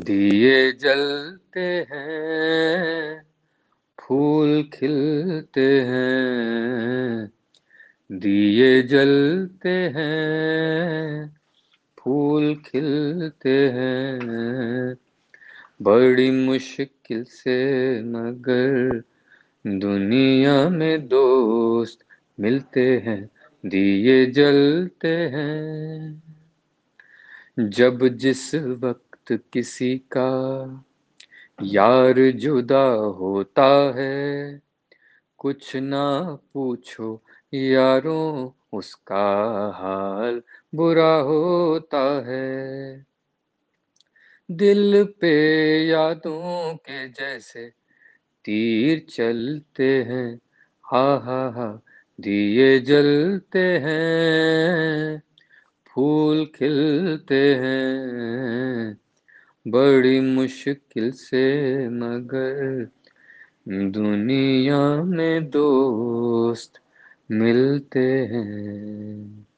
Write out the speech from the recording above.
दिए जलते हैं, फूल खिलते हैं। दिए जलते हैं, फूल खिलते हैं। बड़ी मुश्किल से मगर दुनिया में दोस्त मिलते हैं। दिए जलते हैं। जब जिस वक्त किसी का यार जुदा होता है, कुछ ना पूछो यारों, उसका हाल बुरा होता है। दिल पे यादों के जैसे तीर चलते हैं। हा हा हा, दिए जलते हैं, फूल खिलते हैं। बड़ी मुश्किल से मगर दुनिया में दोस्त मिलते हैं।